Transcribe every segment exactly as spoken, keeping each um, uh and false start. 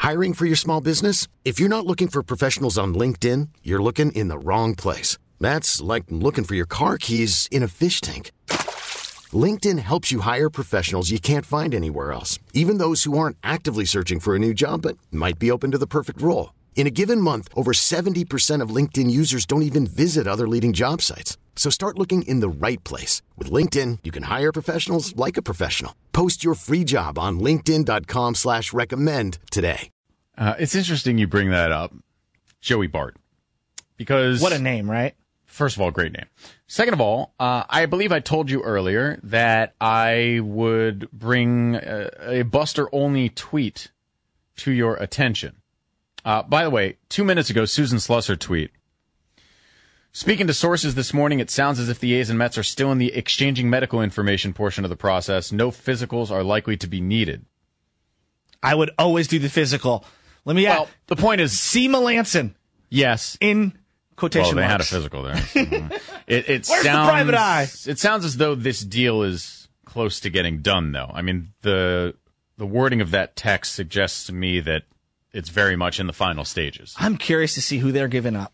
Hiring for your small business? If you're not looking for professionals on LinkedIn, you're looking in the wrong place. That's like looking for your car keys in a fish tank. LinkedIn helps you hire professionals you can't find anywhere else, even those who aren't actively searching for a new job but might be open to the perfect role. In a given month, over seventy percent of LinkedIn users don't even visit other leading job sites. So start looking in the right place. With LinkedIn, you can hire professionals like a professional. Post your free job on linkedin.com slash recommend today. Uh, it's interesting you bring that up, Joey Bart, because... What a name, right? First of all, great name. Second of all, uh, I believe I told you earlier that I would bring a, a Buster-only tweet to your attention. Uh, by the way, two minutes ago, Susan Slusser tweet. Speaking to sources this morning, it sounds as if the A's and Mets are still in the exchanging medical information portion of the process. No physicals are likely to be needed. I would always do the physical. Let me Well, add, the point is... C. Melanson. Yes. In quotation Well, they marks. had a physical there. So, it, it Where's sounds, the private eye? It sounds as though this deal is close to getting done, though. I mean, the the wording of that text suggests to me that it's very much in the final stages. I'm curious to see who they're giving up.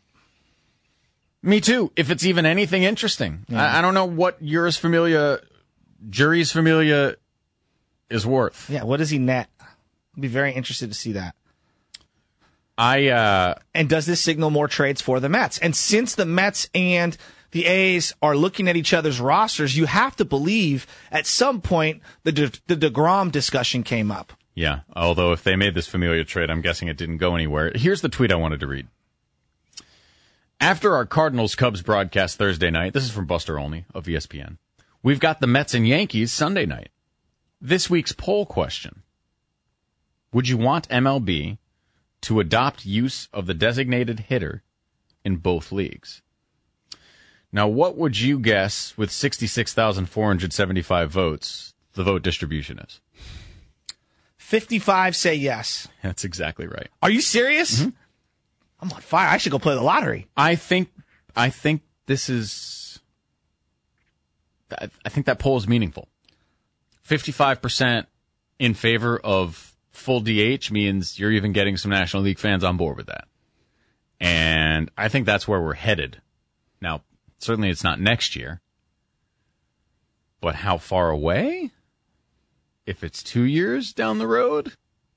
Me too, if it's even anything interesting. Yeah. I, I don't know what Juris Familia, Juris Familia is worth. Yeah, what does he net? I'd be very interested to see that. I uh, And does this signal more trades for the Mets? And since the Mets and the A's are looking at each other's rosters, you have to believe at some point the De- the DeGrom discussion came up. Yeah, although if they made this Familia trade, I'm guessing it didn't go anywhere. Here's the tweet I wanted to read. After our Cardinals-Cubs broadcast Thursday night, this is from Buster Olney of E S P N, we've got the Mets and Yankees Sunday night. This week's poll question. Would you want M L B to adopt use of the designated hitter in both leagues? Now, what would you guess with sixty-six thousand four hundred seventy-five votes the vote distribution is? fifty-five say yes. That's exactly right. Are you serious? Mm-hmm. I'm on fire. I should go play the lottery. I think I think this is I think that poll is meaningful. fifty-five percent in favor of full D H means you're even getting some National League fans on board with that. And I think that's where we're headed. Now, certainly it's not next year. But how far away? If it's two years down the road,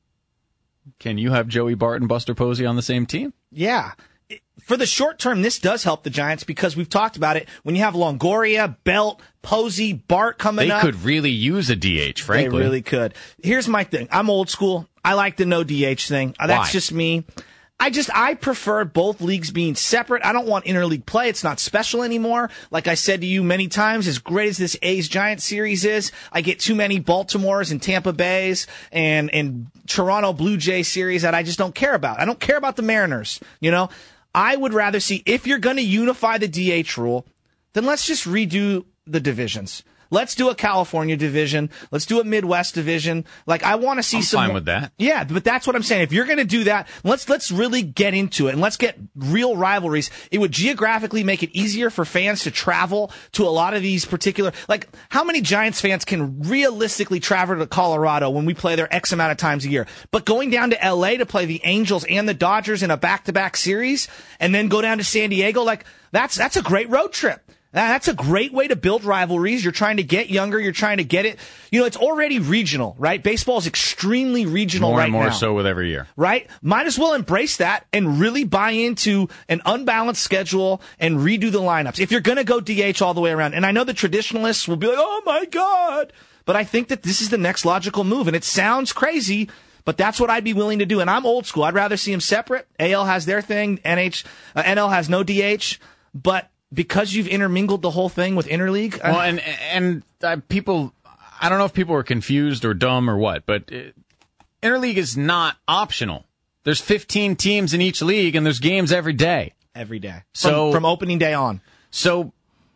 can you have Joey Bart and Buster Posey on the same team? Yeah. For the short term, this does help the Giants because we've talked about it. When you have Longoria, Belt, Posey, Bart coming they up. They could really use a D H, frankly. They really could. Here's my thing. I'm old school. I like the no D H thing. Why? That's just me. I just, I prefer both leagues being separate. I don't want interleague play. It's not special anymore. Like I said to you many times, as great as this A's-Giants series is, I get too many Baltimores and Tampa Bays and, and Toronto Blue Jay series that I just don't care about. I don't care about the Mariners, you know? I would rather see, if you're going to unify the D H rule, then let's just redo the divisions. Let's do a California division. Let's do a Midwest division. Like, I want to see I'm some. fine with that. Yeah, but that's what I'm saying. If you're going to do that, let's let's really get into it and let's get real rivalries. It would geographically make it easier for fans to travel to a lot of these particular. Like, how many Giants fans can realistically travel to Colorado when we play there X amount of times a year? But going down to L A to play the Angels and the Dodgers in a back-to-back series, and then go down to San Diego, like that's that's a great road trip. That's a great way to build rivalries. You're trying to get younger. You're trying to get it. You know, it's already regional, right? Baseball is extremely regional more right and more now. so with every year. Right? Might as well embrace that and really buy into an unbalanced schedule and redo the lineups. If you're going to go D H all the way around, and I know the traditionalists will be like, oh my God, but I think that this is the next logical move, and it sounds crazy, but that's what I'd be willing to do. And I'm old school. I'd rather see them separate. A L has their thing. N H, uh, N L has no D H, but because you've intermingled the whole thing with interleague. Well, and and uh, people, I don't know if people are confused or dumb or what, but uh, interleague is not optional. There's fifteen teams in each league, and there's games every day. Every day. So from, from opening day on. So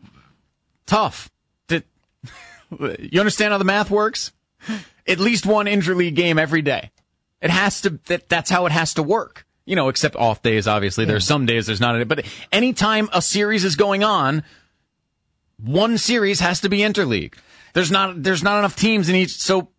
tough. To, you understand how the math works? At least one interleague game every day. It has to. That, that's how it has to work. You know, except off days, obviously. There's some days there's not. But anytime a series is going on, one series has to be interleague. There's not there's not enough teams in each. So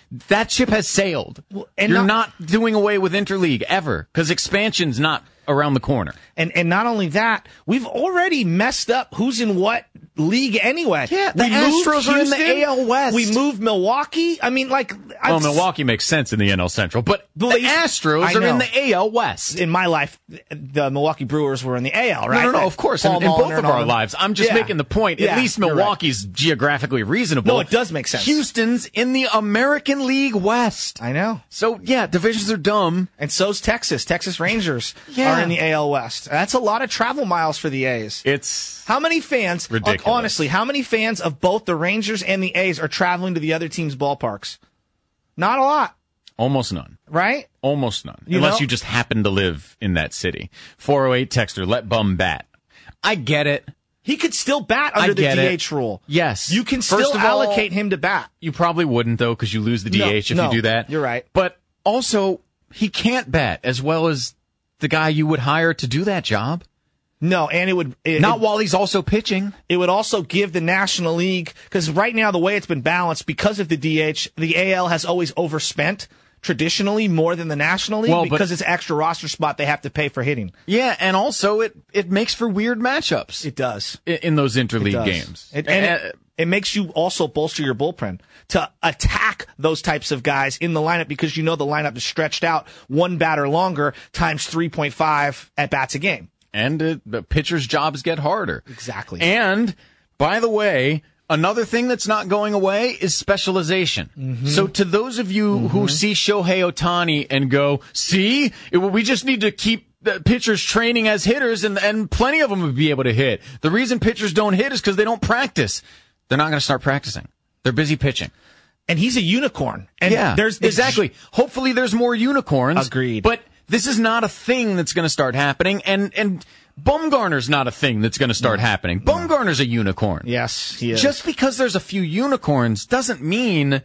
that ship has sailed. Well, and You're not, not doing away with interleague ever because expansion's not around the corner. And and not only that, we've already messed up who's in what league anyway. Yeah, the we Astros are in the A L West. We moved Milwaukee. I mean, like, well, Milwaukee makes sense in the N L Central, but the Astros are in the A L West. In my life, the Milwaukee Brewers were in the A L, right? No, no, no, of course, in, in both of our lives. I'm just yeah. making the point. At yeah, least Milwaukee's right. geographically reasonable. No, it does make sense. Houston's in the American League West. I know. So yeah, divisions are dumb, and so's Texas. Texas Rangers yeah. are in the A L West. That's a lot of travel miles for the A's. It's how many fans? Ridiculous. Honestly, how many fans of both the Rangers and the A's are traveling to the other team's ballparks? Not a lot. Almost none. Right? Almost none. You Unless know? you just happen to live in that city. four oh eight texter, let bum bat. I get it. He could still bat under the D H it. rule. Yes. You can First still of all, allocate him to bat. You probably wouldn't, though, because you lose the D H no, if no, you do that. You're right. But also, he can't bat as well as the guy you would hire to do that job. No, and it would... It, Not it, while he's also pitching. It would also give the National League... Because right now, the way it's been balanced, because of the D H, the A L has always overspent traditionally more than the National League, well, because it's extra roster spot they have to pay for hitting. Yeah, and also it, it makes for weird matchups. It does. In, in those interleague games. It, and uh, it, it makes you also bolster your bullpen to attack those types of guys in the lineup, because you know the lineup is stretched out one batter longer times three point five at bats a game. And uh, the pitcher's jobs get harder. Exactly. And, by the way, another thing that's not going away is specialization. Mm-hmm. So to those of you mm-hmm. who see Shohei Ohtani and go, see, it, we just need to keep the pitchers training as hitters, and, and plenty of them would be able to hit. The reason pitchers don't hit is because they don't practice. They're not going to start practicing. They're busy pitching. And he's a unicorn. And yeah, there's exactly. Hopefully there's more unicorns. Agreed. But this is not a thing that's going to start happening, and and Bumgarner's not a thing that's going to start no, happening. No. Bumgarner's a unicorn. Yes, he is. Just because there's a few unicorns doesn't mean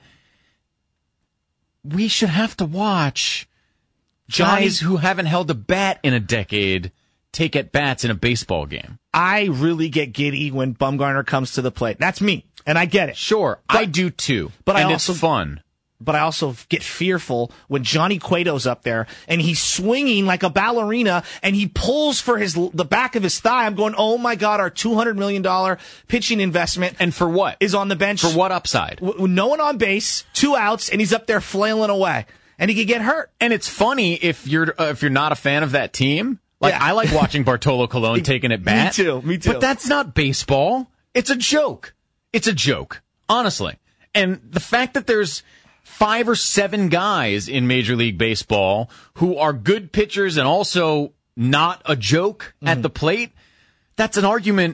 we should have to watch Johnny, guys who haven't held a bat in a decade take at bats in a baseball game. I really get giddy when Bumgarner comes to the plate. That's me, and I get it. Sure, but, I do too. But and I also, it's fun. But I also get fearful when Johnny Cueto's up there and he's swinging like a ballerina and he pulls for his the back of his thigh. I'm going, oh my God, our two hundred million dollars pitching investment. And for what? Is on the bench. For what upside? W- no one on base, two outs, and he's up there flailing away. And he could get hurt. And it's funny if you're uh, if you're not a fan of that team. Like, yeah. I like watching Bartolo Colon taking at bat. Me too, me too. But that's not baseball. It's a joke. It's a joke, honestly. And the fact that there's five or seven guys in Major League Baseball who are good pitchers and also not a joke mm-hmm. at the plate, that's an argument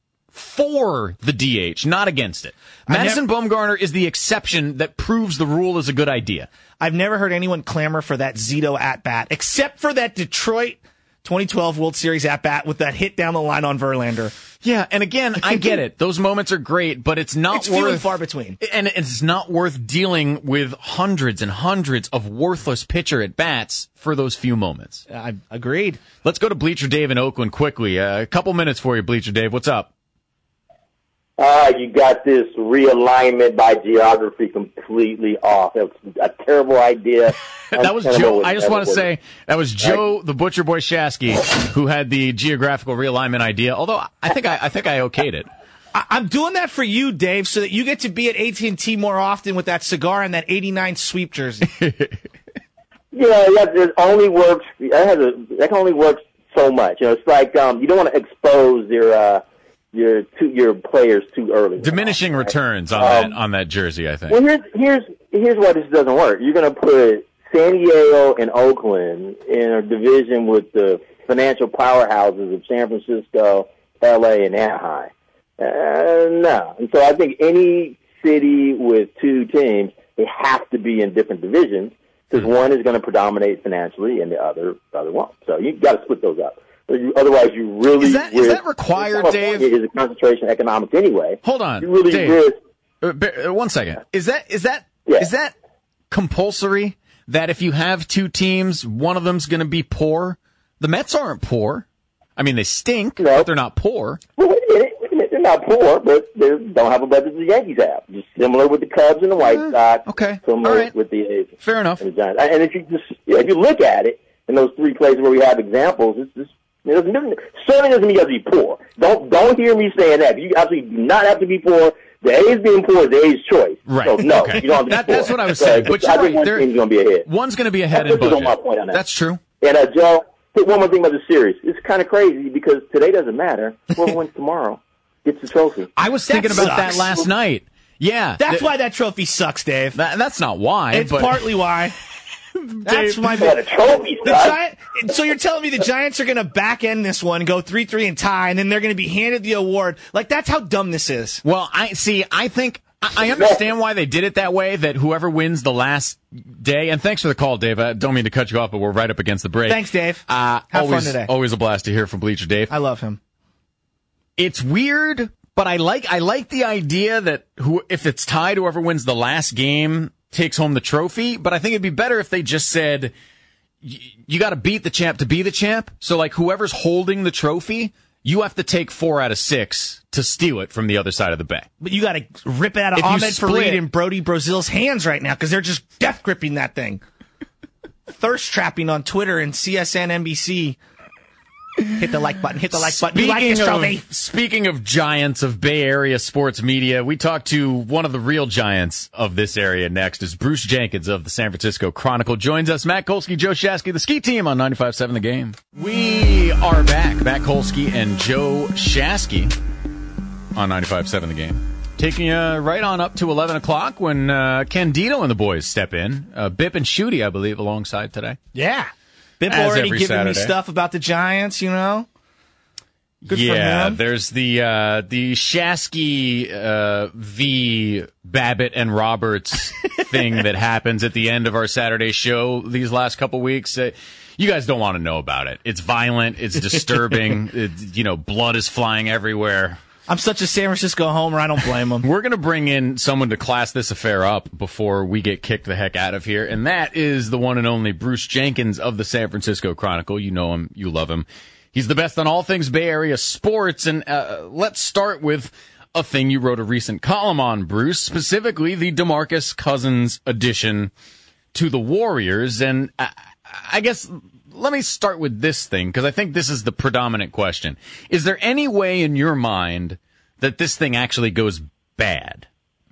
for the D H, not against it. Madison nev- Bumgarner is the exception that proves the rule is a good idea. I've never heard anyone clamor for that Zito at-bat, except for that Detroit twenty twelve World Series at-bat with that hit down the line on Verlander. Yeah, and again, I get it. Those moments are great, but it's not it's worth... few and far between. And it's not worth dealing with hundreds and hundreds of worthless pitcher at-bats for those few moments. I agreed. Let's go to Bleacher Dave in Oakland quickly. Uh, a couple minutes for you, Bleacher Dave. What's up? Uh, you got this realignment by geography completely off. It was a terrible idea. That was Joe. I just want to say that was Joe, the Butcher Boy Shasky, who had the geographical realignment idea. Although I think I, I think I okayed it. I, I'm doing that for you, Dave, so that you get to be at A T and T more often with that cigar and that eighty-nine sweep jersey. Yeah, that it only works. That has a that can only work so much. You know, it's like um, you don't want to expose your. Uh, Your two, your players too early. Diminishing right? returns on um, that on that jersey, I think. Well, here's here's here's why this doesn't work. You're going to put San Diego and Oakland in a division with the financial powerhouses of San Francisco, L A, and Anaheim. Uh, no, and so I think any city with two teams, they have to be in different divisions because mm-hmm. one is going to predominate financially and the other the other won't. So you got to split those up. Otherwise, you really is that, risk, is that required, Dave? It is a concentration of economics anyway. Hold on, you really Dave. Risk, uh, one second. Is that is that yeah. is that compulsory? That if you have two teams, one of them's going to be poor? The Mets aren't poor. I mean, they stink, no. but they're not poor. Well, wait a minute. Wait a minute. They're not poor, but they don't have a budget the Yankees have. Just similar with the Cubs and the White uh, Sox. Okay, similar all right. with the A's. Fair enough. And the Giants. And if you just yeah, if you look at it in those three places where we have examples, it's just it doesn't, certainly doesn't mean you have to be poor. Don't don't hear me saying that. You absolutely do not have to be poor. The A's being poor is the A's choice. Right. So, no, okay. you don't have to that, be poor. That's what I was saying. But I you're think right. one There, team's going to be ahead. One's going to be ahead That's in budget. on my point on that. That's true. And, uh, Joe, one more thing about the series. It's kind of crazy because today doesn't matter. Whoever wins tomorrow gets the trophy. I was thinking That about sucks. that last night. Yeah. That's th- why that trophy sucks, Dave. that, that's not why. It's but partly why. That's my Yeah, the trophy the sucks. Giant, so you're telling me the Giants are going to back end this one, go three three and tie, and then they're going to be handed the award? Like, that's how dumb this is. Well, I see. I think I, I understand why they did it that way. That whoever wins the last day. And thanks for the call, Dave. I don't mean to cut you off, but we're right up against the break. Thanks, Dave. Uh, Have always, fun today. Always a blast to hear from Bleacher Dave. I love him. It's weird, but I like I like the idea that who if it's tied, whoever wins the last game takes home the trophy. But I think it'd be better if they just said you got to beat the champ to be the champ. So like whoever's holding the trophy, you have to take four out of six to steal it from the other side of the bay. But you got to rip it out of If you Ahmed split- Fareed and Brody Brazil's hands right now because they're just death gripping that thing. Thirst trapping on Twitter and C S N N B C. Hit the like button. Hit the like button. You like this trophy? Of, speaking of giants of Bay Area sports media, we talked to one of the real giants of this area next is Bruce Jenkins of the San Francisco Chronicle. Joins us, Matt Kolsky, Joe Shasky, the Ski Team on ninety-five point seven The Game. We are back. Matt Kolsky and Joe Shasky on ninety-five point seven The Game. Taking you right on up to eleven o'clock when uh, Candido and the boys step in. Uh, Bip and Shooty, I believe, alongside today. Yeah. Bip As already every giving me Saturday. stuff about the Giants, you know? Good for yeah, him. there's the uh, the Shasky uh, v. Babbitt and Roberts thing that happens at the end of our Saturday show these last couple weeks. Uh, you guys don't want to know about it. It's violent. It's disturbing. it, you know, blood is flying everywhere. I'm such a San Francisco homer, I don't blame him. We're going to bring in someone to class this affair up before we get kicked the heck out of here, and that is the one and only Bruce Jenkins of the San Francisco Chronicle. You know him. You love him. He's the best on all things Bay Area sports, and uh, let's start with a thing you wrote a recent column on, Bruce, specifically the DeMarcus Cousins addition to the Warriors. And I, I guess let me start with this thing, because I think this is the predominant question. Is there any way in your mind that this thing actually goes bad?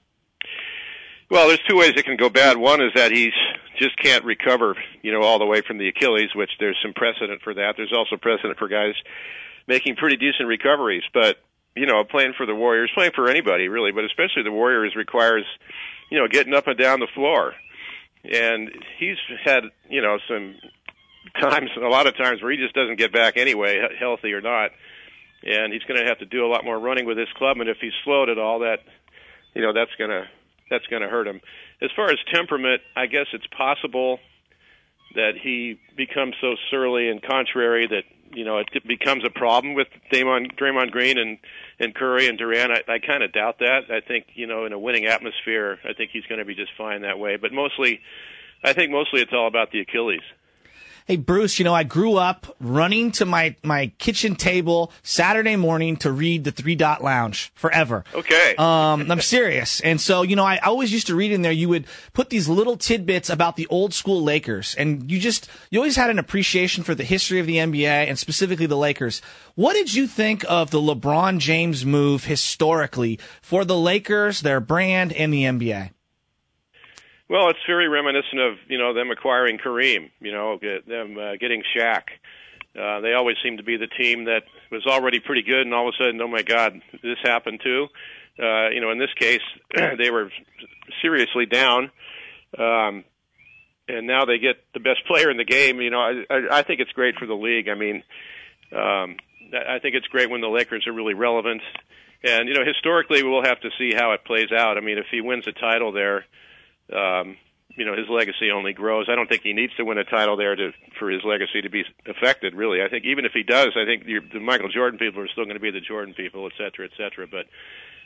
Well, there's two ways it can go bad. One is that he's just can't recover, you know, all the way from the Achilles, which there's some precedent for that. There's also precedent for guys making pretty decent recoveries. But, you know, playing for the Warriors, playing for anybody really, but especially the Warriors requires, you know, getting up and down the floor. And he's had, you know, some times, a lot of times where he just doesn't get back anyway, healthy or not. And he's going to have to do a lot more running with his club. And if he's slowed at all, that, you know, that's going to, that's going to hurt him. As far as temperament, I guess it's possible that he becomes so surly and contrary that, you know, it becomes a problem with Draymond, Draymond Green and, and Curry and Durant. I, I kind of doubt that. I think, you know, in a winning atmosphere, I think he's going to be just fine that way. But mostly, I think mostly it's all about the Achilles. Hey, Bruce, you know, I grew up running to my, my kitchen table Saturday morning to read the Three Dot Lounge forever. Okay. Um, I'm serious. And so, you know, I always used to read in there, you would put these little tidbits about the old school Lakers. And you just, you always had an appreciation for the history of the N B A and specifically the Lakers. What did you think of the LeBron James move historically for the Lakers, their brand, and the N B A? Well, it's very reminiscent of, you know, them acquiring Kareem, you know, get them uh, getting Shaq. Uh, they always seem to be the team that was already pretty good, and all of a sudden, oh, my God, this happened too. Uh, you know, in this case, they were seriously down, um, and now they get the best player in the game. You know, I, I, I think it's great for the league. I mean, um, I think it's great when the Lakers are really relevant. And, you know, historically, we'll have to see how it plays out. I mean, if he wins a title there, Um, you know, his legacy only grows. I don't think he needs to win a title there to for his legacy to be affected, really. I think even if he does, I think the, the Michael Jordan people are still going to be the Jordan people, et cetera, et cetera. But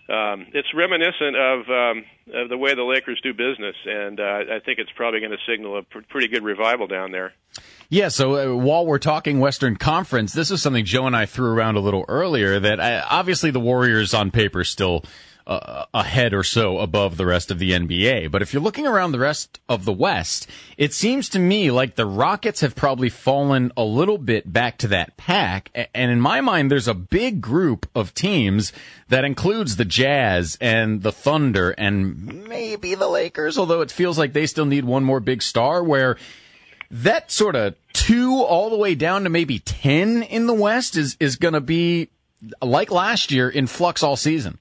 um, it's reminiscent of, um, of the way the Lakers do business, and uh, I think it's probably going to signal a pr- pretty good revival down there. Yeah, so uh, while we're talking Western Conference, this is something Joe and I threw around a little earlier, that uh, obviously the Warriors on paper still uh, ahead or so above the rest of the N B A. But if you're looking around the rest of the West, it seems to me like the Rockets have probably fallen a little bit back to that pack. And in my mind, there's a big group of teams that includes the Jazz and the Thunder and maybe the Lakers, although it feels like they still need one more big star, where that sort of two all the way down to maybe ten in the West is, is going to be, like last year, in flux all season.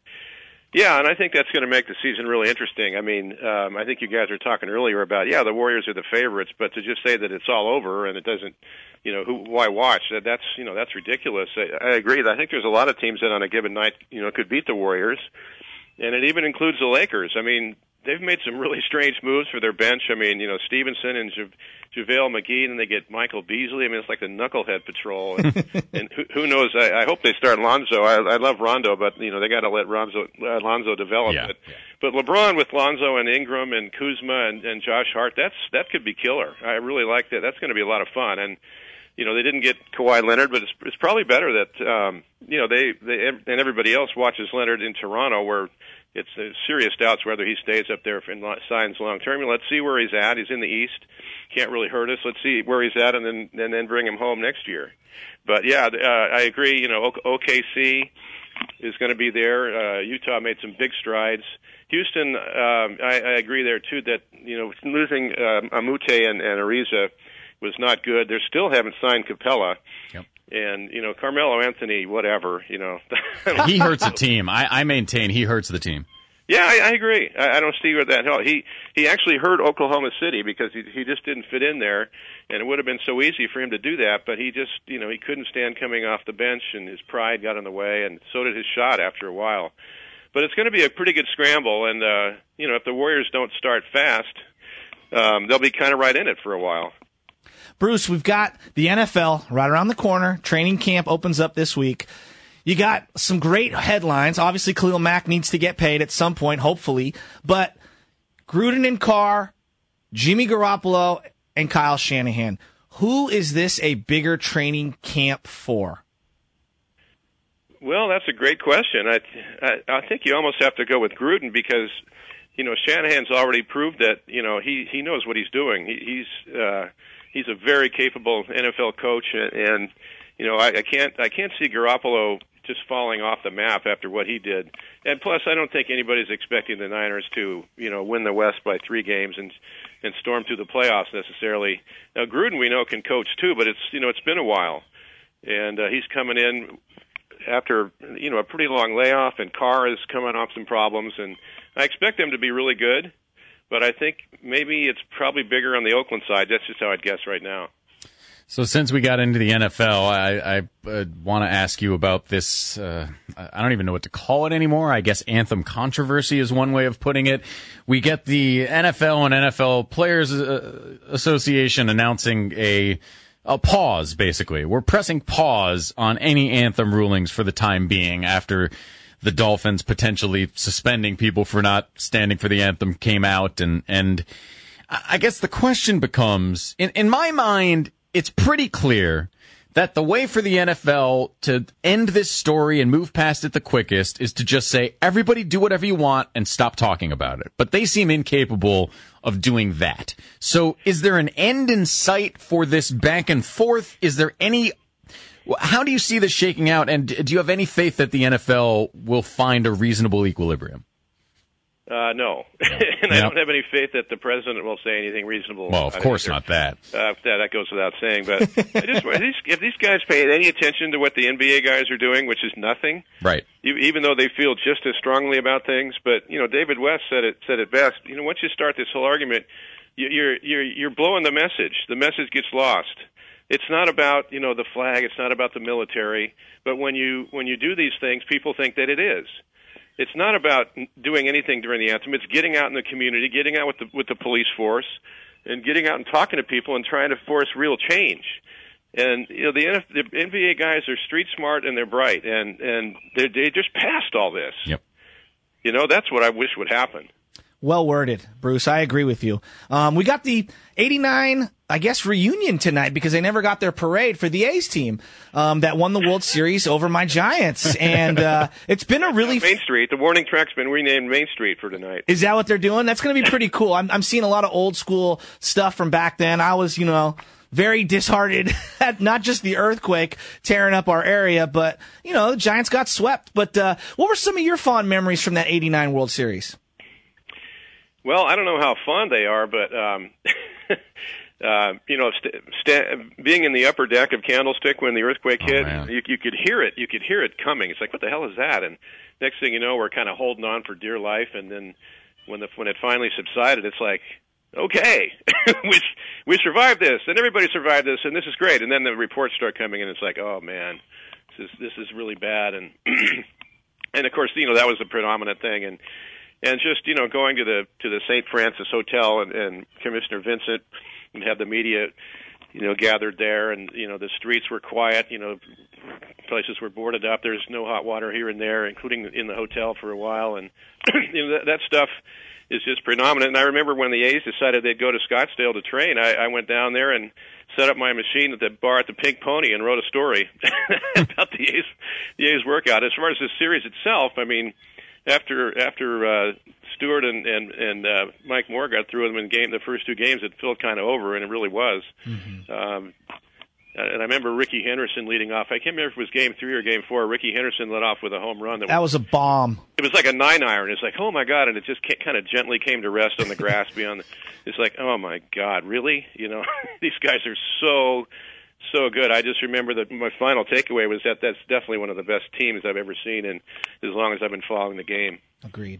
Yeah, and I think that's going to make the season really interesting. I mean, um, I think you guys were talking earlier about, yeah, the Warriors are the favorites, but to just say that it's all over and it doesn't, you know, who, why watch? That, that's, you know, that's ridiculous. I, I agree. I think there's a lot of teams that on a given night, you know, could beat the Warriors, and it even includes the Lakers. I mean, they've made some really strange moves for their bench. I mean, you know, Stevenson and Ja- JaVale McGee, and they get Michael Beasley. I mean, it's like the knucklehead patrol. And, and who, who knows? I, I hope they start Lonzo. I, I love Rondo, but, you know, they got to let Lonzo, uh, Lonzo develop. Yeah. But, but LeBron with Lonzo and Ingram and Kuzma and, and Josh Hart, that's that could be killer. I really like that. That's going to be a lot of fun. And, you know, they didn't get Kawhi Leonard, but it's, it's probably better that, um, you know, they, they and everybody else watches Leonard in Toronto, where it's uh, serious doubts whether he stays up there and signs long term. Let's see where he's at. He's in the East. Can't really hurt us. Let's see where he's at, and then and then bring him home next year. But yeah, uh, I agree. You know, O K C is going to be there. Uh, Utah made some big strides. Houston, um, I, I agree there too. That you know, losing um, Amute and, and Ariza was not good. They still haven't signed Capella. Yep. And, you know, Carmelo Anthony, whatever, you know. He hurts the team. I, I maintain he hurts the team. Yeah, I, I agree. I, I don't see where that hell. He he actually hurt Oklahoma City because he he just didn't fit in there, and it would have been so easy for him to do that. But he just, you know, he couldn't stand coming off the bench, and his pride got in the way, and so did his shot after a while. But it's going to be a pretty good scramble, and uh, you know, if the Warriors don't start fast, um, they'll be kind of right in it for a while. Bruce, we've got the N F L right around the corner. Training camp opens up this week. You got some great headlines. Obviously, Khalil Mack needs to get paid at some point, hopefully. But Gruden and Carr, Jimmy Garoppolo, and Kyle Shanahan. Who is this a bigger training camp for? Well, that's a great question. I, I, I think you almost have to go with Gruden because, you know, Shanahan's already proved that, you know, he, he knows what he's doing. He, he's uh, he's a very capable N F L coach, and, and you know, I, I can't I can't see Garoppolo just falling off the map after what he did. And plus, I don't think anybody's expecting the Niners to, you know, win the West by three games and and storm through the playoffs necessarily. Now, Gruden, we know, can coach too, but it's, you know, it's been a while, and uh, he's coming in after, you know, a pretty long layoff, and Carr is coming off some problems, and I expect them to be really good, but I think maybe it's probably bigger on the Oakland side. That's just how I'd guess right now. So since we got into the N F L, I, I uh, want to ask you about this, uh, I don't even know what to call it anymore. I guess anthem controversy is one way of putting it. We get the N F L and N F L Players uh, Association announcing a a pause, basically. We're pressing pause on any anthem rulings for the time being after the Dolphins potentially suspending people for not standing for the anthem came out. And, and I guess the question becomes, in, in my mind, it's pretty clear that the way for the N F L to end this story and move past it the quickest is to just say, everybody do whatever you want and stop talking about it. But they seem incapable of doing that. So is there an end in sight for this back and forth? Is there any, how do you see this shaking out? And do you have any faith that the N F L will find a reasonable equilibrium? Uh, no, and I don't have any faith that the president will say anything reasonable. Well, of course not that. Uh, that. That goes without saying. But I just, if, these, if these guys pay any attention to what the N B A guys are doing, which is nothing, right? Even though they feel just as strongly about things, but you know, David West said it said it best. You know, once you start this whole argument, you're you're you're blowing the message. The message gets lost. It's not about, you know, the flag. It's not about the military. But when you when you do these things, people think that it is. It's not about doing anything during the anthem. It's getting out in the community, getting out with the with the police force, and getting out and talking to people and trying to force real change. And you know, the, N- the N B A guys are street smart and they're bright, and and they they just passed all this. Yep. You know, that's what I wish would happen. Well worded, Bruce. I agree with you. Um, we got the eighty-nine, I guess, reunion tonight because they never got their parade for the A's team um, that won the World Series over my Giants. And uh, it's been a really... Main Street. The warning track's been renamed Main Street for tonight. Is that what they're doing? That's going to be pretty cool. I'm, I'm seeing a lot of old school stuff from back then. I was, you know... very disheartened at not just the earthquake tearing up our area, but, you know, the Giants got swept. But uh, what were some of your fond memories from that eighty-nine World Series? Well, I don't know how fond they are, but, um, uh, you know, st- st- being in the upper deck of Candlestick when the earthquake oh, hit, man. you, you could hear it. You could hear it coming. It's like, what the hell is that? And next thing you know, we're kind of holding on for dear life. And then when the when it finally subsided, it's like, okay, we we survived this, and everybody survived this, and this is great. And then the reports start coming, and it's like, oh man, this is this is really bad. And and of course, you know, that was the predominant thing. And and just you know, going to the to the Saint Francis Hotel and, and Commissioner Vincent and have the media, you know, gathered there, and you know, the streets were quiet. You know, places were boarded up. There's no hot water here and there, including in the hotel for a while, and you know that, that stuff is just predominant. And I remember when the A's decided they'd go to Scottsdale to train, I, I went down there and set up my machine at the bar at the Pink Pony and wrote a story about the A's, the A's workout. As far as the series itself, I mean, after after uh, Stewart and and, and uh, Mike Moore got through them in game, the first two games, it felt kind of over, and it really was. Mm-hmm. Um, And I remember Ricky Henderson leading off. I can't remember if it was game three or game four. Ricky Henderson led off with a home run. That, that was, was a bomb. It was like a nine iron. It's like, oh my God. And it just kind of gently came to rest on the grass beyond. The, it's like, oh my God, really? You know, these guys are so, so good. I just remember that my final takeaway was that that's definitely one of the best teams I've ever seen in as long as I've been following the game. Agreed.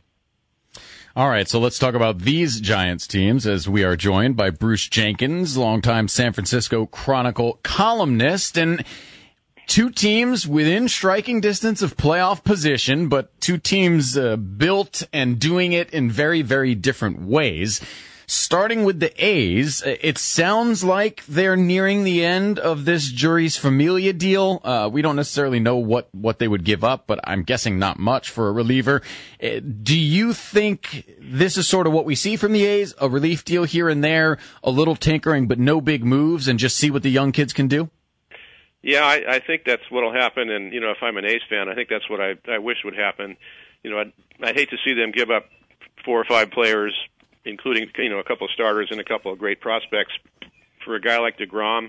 All right, so let's talk about these Giants teams as we are joined by Bruce Jenkins, longtime San Francisco Chronicle columnist, and two teams within striking distance of playoff position, but two teams uh, built and doing it in very, very different ways. Starting with the A's, it sounds like they're nearing the end of this Juris Familia deal. Uh, we don't necessarily know what, what they would give up, but I'm guessing not much for a reliever. Uh, do you think this is sort of what we see from the A's? A relief deal here and there, a little tinkering, but no big moves, and just see what the young kids can do? Yeah, I, I think that's what will happen. And, you know, if I'm an A's fan, I think that's what I, I wish would happen. You know, I'd, I'd hate to see them give up four or five players, including, you know, a couple of starters and a couple of great prospects for a guy like DeGrom,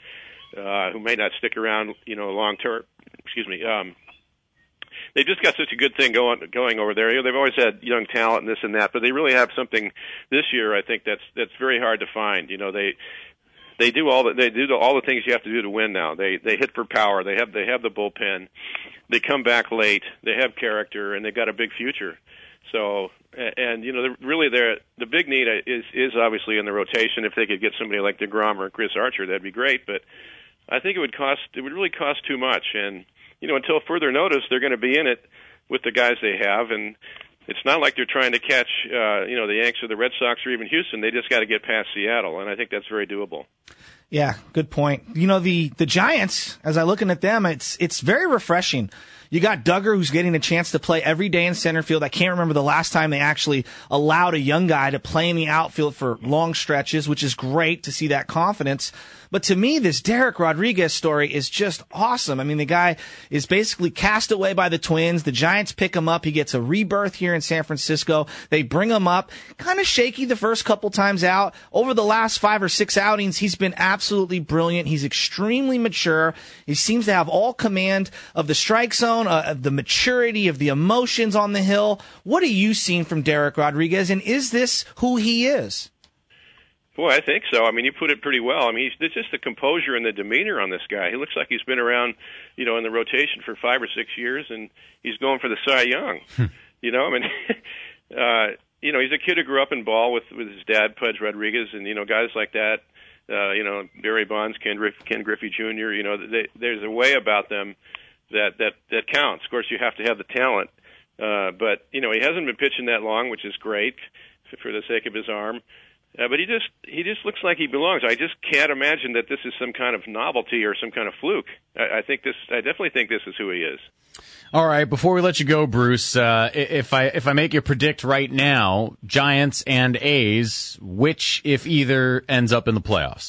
uh, who may not stick around, you know, long term. Excuse me. Um, they've just got such a good thing going going over there. You know, they've always had young talent and this and that, but they really have something this year. I think that's that's very hard to find. You know, they they do all the they do all the things you have to do to win now. They they hit for power. They have they have the bullpen. They come back late. They have character, and they've got a big future. So, and, you know, really they're, the big need is, is obviously in the rotation. If they could get somebody like DeGrom or Chris Archer, that'd be great. But I think it would cost, it would really cost too much. And, you know, until further notice, they're going to be in it with the guys they have. And it's not like they're trying to catch, uh, you know, the Yanks or the Red Sox or even Houston. They just got to get past Seattle. And I think that's very doable. Yeah, good point. You know, the, the Giants, as I looking at them, it's, it's very refreshing. You got Duggar, who's getting a chance to play every day in center field. I can't remember the last time they actually allowed a young guy to play in the outfield for long stretches, which is great to see that confidence. But to me, this Derek Rodriguez story is just awesome. I mean, the guy is basically cast away by the Twins. The Giants pick him up. He gets a rebirth here in San Francisco. They bring him up. Kind of shaky the first couple times out. Over the last five or six outings, he's been absolutely brilliant. He's extremely mature. He seems to have all command of the strike zone, uh, the maturity of the emotions on the hill. What are you seeing from Derek Rodriguez, and is this who he is? Boy, I think so. I mean, you put it pretty well. I mean, he's, it's just the composure and the demeanor on this guy. He looks like he's been around, you know, in the rotation for five or six years, and he's going for the Cy Young. You know, I mean, uh, you know, he's a kid who grew up in ball with, with his dad, Pudge Rodriguez, and, you know, guys like that, uh, you know, Barry Bonds, Ken, Griff, Ken Griffey Junior, you know, they, there's a way about them that, that, that counts. Of course, you have to have the talent, uh, but, you know, he hasn't been pitching that long, which is great for the sake of his arm. Uh, but he just he just looks like he belongs. I just can't imagine that this is some kind of novelty or some kind of fluke. I, I think this. I definitely think this is who he is. All right. Before we let you go, Bruce, uh, if I if I make you predict right now, Giants and A's, which, if either, ends up in the playoffs?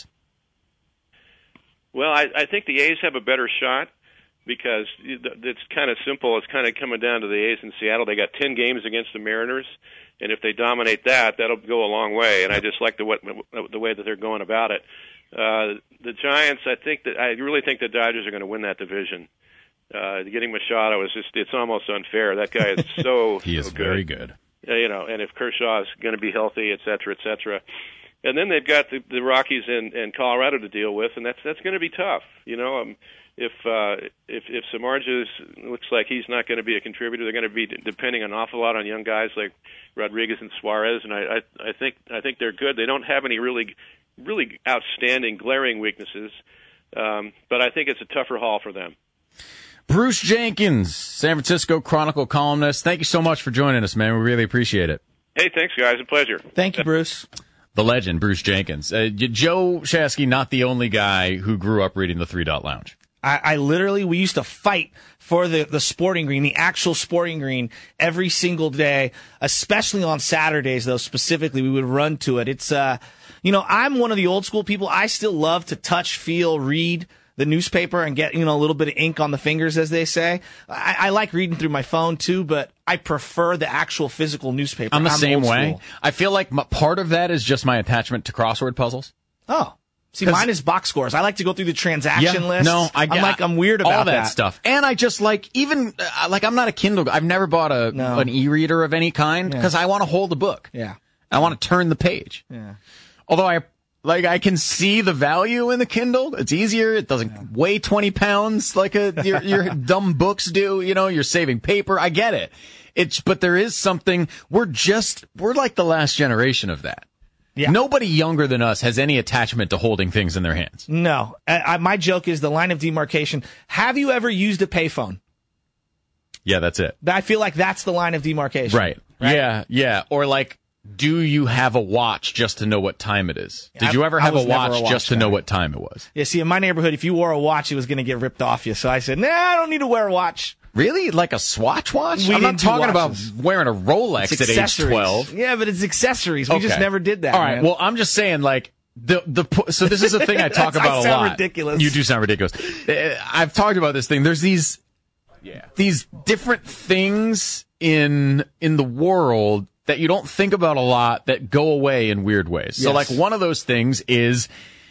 Well, I, I think the A's have a better shot because it's kind of simple. It's kind of coming down to the A's in Seattle. They got ten games against the Mariners. And if they dominate that, that'll go a long way. And I just like the way, the way that they're going about it. Uh, the Giants, I think that I really think the Dodgers are going to win that division. Uh, getting Machado is just—it's almost unfair. That guy is so he is so good. very good. Uh, you know, and if Kershaw is going to be healthy, et cetera, et cetera. And then they've got the, the Rockies and, and Colorado to deal with, and that's that's going to be tough. You know, um, if uh, if if Samardzija looks like he's not going to be a contributor, they're going to be depending an awful lot on young guys like Rodriguez and Suarez, and I, I I think I think they're good. They don't have any really really outstanding glaring weaknesses, um, but I think it's a tougher haul for them. Bruce Jenkins, San Francisco Chronicle columnist, thank you so much for joining us, man. We really appreciate it. Hey, thanks, guys. A pleasure. Thank you, Bruce. The legend, Bruce Jenkins. Uh, Joe Shasky, not the only guy who grew up reading the Three Dot Lounge. I, I literally, we used to fight for the, the sporting green, the actual sporting green, every single day, especially on Saturdays, though, specifically, we would run to it. It's, uh, you know, I'm one of the old school people. I still love to touch, feel, read the newspaper and get, you know, a little bit of ink on the fingers, as they say. I, I like reading through my phone, too, but I prefer the actual physical newspaper. I'm the I'm same way. school. I feel like my, part of that is just my attachment to crossword puzzles. Oh. See, mine is box scores. I like to go through the transaction yeah, list. No, I, I'm like, I'm weird about all that, that stuff. And I just like, even, uh, like, I'm not a Kindle. I've never bought a No. an e-reader of any kind because Yeah. I want to hold a book. Yeah. I want to turn the page. Yeah. Although I, like, I can see the value in the Kindle. It's easier. It doesn't yeah. weigh twenty pounds like a, your, your dumb books do. You know, you're saving paper. I get it. It's, but there is something, we're just, we're like the last generation of that. Yeah. Nobody younger than us has any attachment to holding things in their hands. No. I, I, my joke is the line of demarcation. Have you ever used a payphone? Yeah, that's it. I feel like that's the line of demarcation. Right. right? Yeah, yeah. Or like, do you have a watch just to know what time it is? Did you ever have a watch, a watch just guy. to know what time it was? Yeah, see, in my neighborhood, if you wore a watch, it was going to get ripped off you. So I said, nah, I don't need to wear a watch. Really? Like a Swatch watch? We I'm not talking about watches. wearing a Rolex at age twelve. Yeah, but it's accessories. We okay. just never did that. All right. Man. Well, I'm just saying, like, the the so this is a thing I talk about I a lot. Ridiculous. You do sound ridiculous. I've talked about this thing. There's these, yeah, these different things in in the world that you don't think about a lot that go away in weird ways. So, yes. like, one of those things is.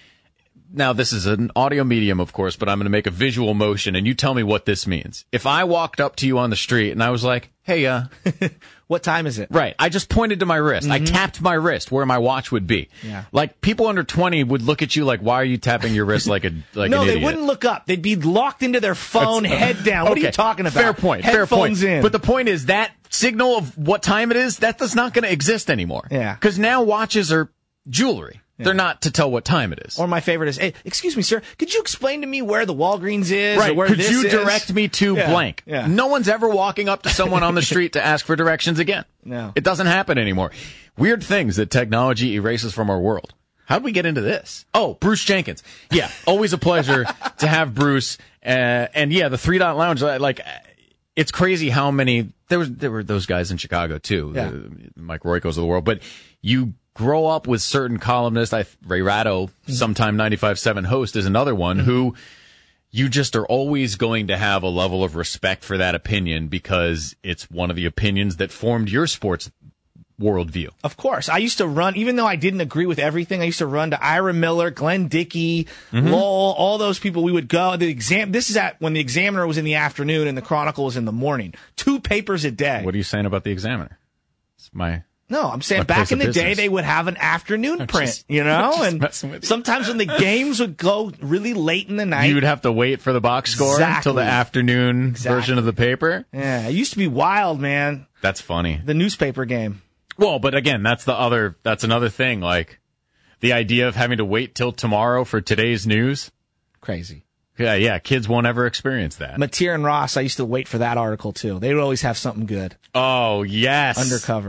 Now, this is an audio medium, of course, but I'm going to make a visual motion, and you tell me what this means. If I walked up to you on the street and I was like, hey, uh... what time is it? Right. I just pointed to my wrist. Mm-hmm. I tapped my wrist where my watch would be. Yeah. Like, people under twenty would look at you like, why are you tapping your wrist like a like no, an idiot? No, they wouldn't look up. They'd be locked into their phone, That's, head down. What okay. are you talking about? Fair point. Headphones fair point. in. But the point is that signal of what time it is, that is not going to exist anymore. Yeah. Because now watches are jewelry. Yeah. They're not to tell what time it is. Or my favorite is, hey, excuse me, sir, could you explain to me where the Walgreens is? Right. Or where could this you is? direct me to yeah. blank? Yeah. No one's ever walking up to someone on the street to ask for directions again. No. It doesn't happen anymore. Weird things that technology erases from our world. How'd we get into this? Oh, Bruce Jenkins. Yeah, always a pleasure to have Bruce. Uh, and yeah, the Three Dot Lounge, like, it's crazy how many, there was, there were those guys in Chicago too, yeah. the Mike Roykos of the world, but you grow up with certain columnists. I, Ray Ratto, sometime ninety-five point seven host, is another one who you just are always going to have a level of respect for that opinion because it's one of the opinions that formed your sports worldview. Of course. I used to run, even though I didn't agree with everything, I used to run to Ira Miller, Glenn Dickey, mm-hmm. Lowell, all those people. We would go. The exam. This is at when the Examiner was in the afternoon and the Chronicle was in the morning. Two papers a day. What are you saying about the Examiner? It's my... No, I'm saying back in the day they would have an afternoon I'm print, just, you know, and sometimes when the games would go really late in the night, you would have to wait for the box score exactly. until the afternoon exactly. version of the paper. Yeah, it used to be wild, man. That's funny. The newspaper game. Well, but again, that's the other. That's another thing. Like the idea of having to wait till tomorrow for today's news. Crazy. Yeah, yeah. Kids won't ever experience that. Mateer and Ross, I used to wait for that article too. They would always have something good. Oh yes, undercover.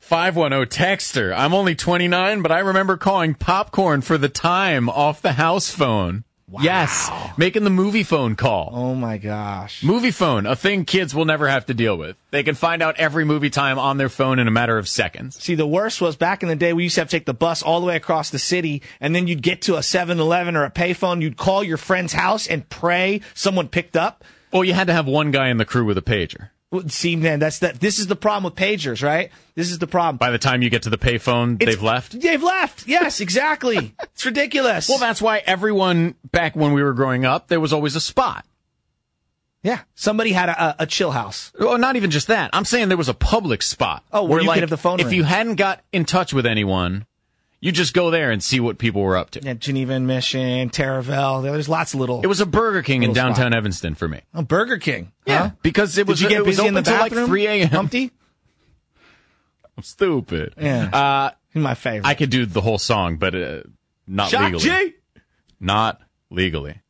five one zero texter. I'm only twenty-nine, but I remember calling popcorn for the time off the house phone. Wow. Yes, making the movie phone call. Oh, my gosh. Movie phone, a thing kids will never have to deal with. They can find out every movie time on their phone in a matter of seconds. See, the worst was back in the day, we used to have to take the bus all the way across the city, and then you'd get to a seven eleven or a payphone. You'd call your friend's house and pray someone picked up. Well, you had to have one guy in the crew with a pager. See, man, that's that. This is the problem with pagers, right? This is the problem. By the time you get to the payphone, It's- they've left? They've left. Yes, exactly. It's ridiculous. Well, that's why everyone, back when we were growing up, there was always a spot. yeah. Somebody had a, a, a chill house. Well, not even just that. I'm saying there was a public spot. Oh, where you could like, have the phone if ring. you hadn't got in touch with anyone, you just go there and see what people were up to. Yeah, Geneva and Mission, Terraville. There's lots of little. It was a Burger King in Little spot. downtown Evanston for me. oh, Burger King. Yeah, Huh? because it was, Did you get it was busy in open the till like bathroom? three a.m. Humpty? I'm stupid. Yeah. Uh, He's my favorite. I could do the whole song, but uh, not Shock legally. G! Not legally.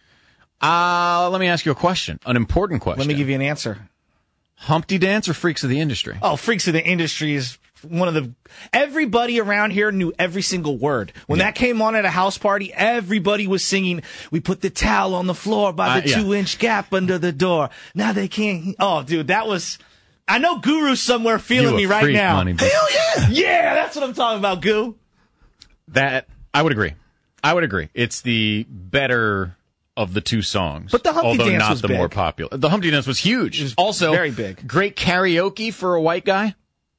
Uh, let me ask you a question, an important question. Let me give you an answer. Humpty Dance or Freaks of the Industry? Oh, Freaks of the Industry is one of the. Everybody around here knew every single word. When Yeah. that came on at a house party, everybody was singing, we put the towel on the floor by the Uh, yeah. two inch gap under the door. Now they can't. Oh, dude, that was. I know Guru's somewhere feeling You a me right freak, now. Money, but Hell yeah! Yeah, that's what I'm talking about, Goo. that I would agree. I would agree. It's the better of the two songs. But the Humpty although Dance not was the big. more popular. The Humpty Dance was huge. was also very big. Great karaoke for a white guy.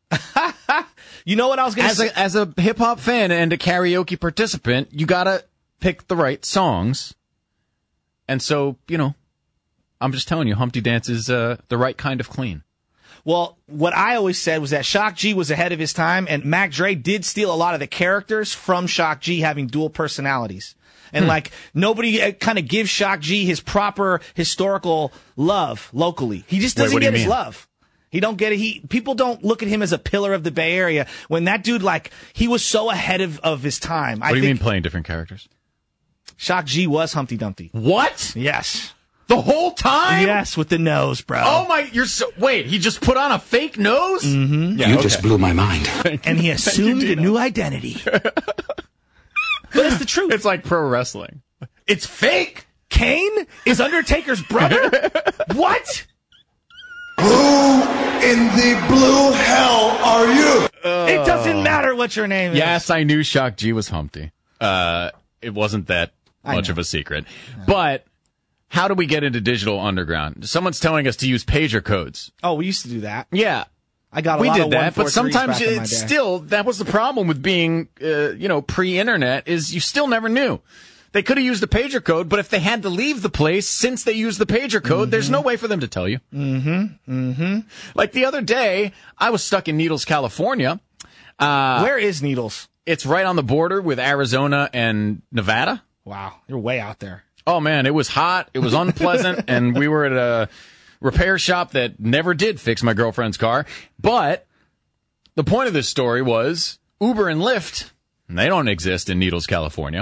You know what I was going to As say? a as a hip hop fan and a karaoke participant, you gotta pick the right songs. And so, you know, I'm just telling you, Humpty Dance is uh, the right kind of clean. Well, what I always said was that Shock G was ahead of his time, and Mac Dre did steal a lot of the characters from Shock G having dual personalities. And Hmm. like nobody kind of gives Shock G his proper historical love locally. He just Wait, doesn't what do you get his mean? love. He don't get it. He people don't look at him as a pillar of the Bay Area. When that dude, like, he was so ahead of, of his time. What I do you think mean playing different characters? Shock G was Humpty Dumpty. What? Yes. The whole time? Yes, with the nose, bro. Oh my! You're so wait. He just put on a fake nose. Mm-hmm. Yeah, You okay. just blew my mind. And he assumed a new identity. But it's the truth. It's like pro wrestling. It's fake. Kane is Undertaker's brother? What? In the blue hell are you? It doesn't matter what your name is. Yes, I knew Shock G was Humpty. Uh, it wasn't that I much know. of a secret. But how do we get into digital underground? Someone's telling us to use pager codes. Oh, we used to do that. Yeah. I got a We lot did of that, but one forty-threes sometimes back in my it's day. still, that was the problem with being, uh, you know, pre-internet, is you still never knew. They could have used the pager code, but if they had to leave the place since they used the pager code, Mm-hmm. there's no way for them to tell you. Mm-hmm. Mm-hmm. Like the other day, I was stuck in Needles, California. Uh, Where is Needles? It's right on the border with Arizona and Nevada. Wow, you're way out there. Oh man, it was hot. It was unpleasant. And we were at a repair shop that never did fix my girlfriend's car. But the point of this story was Uber and Lyft, they don't exist in Needles, California.